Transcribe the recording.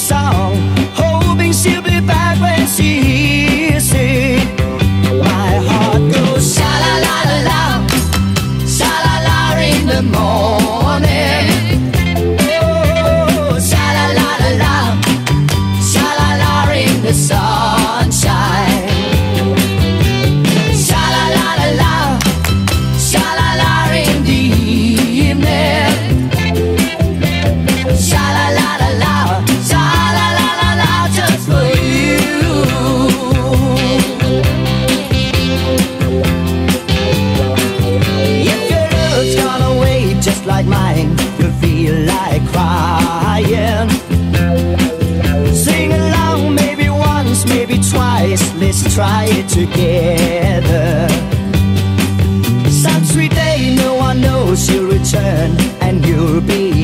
song, hoping she'll be back when she hears it. My heart goes sha la la la la, sha la la in the morning. Oh, sha la la la la, sha la la in the sunshine. Sha la la la la, sha la la in the evening. Sha la la la la, sha la la la la, just for you. If your love's gone away just like mine, you'll feel like crying. Sing along, maybe once, maybe twice. Let's try it together. Some sweet day, no one knows you'll return, and you'll be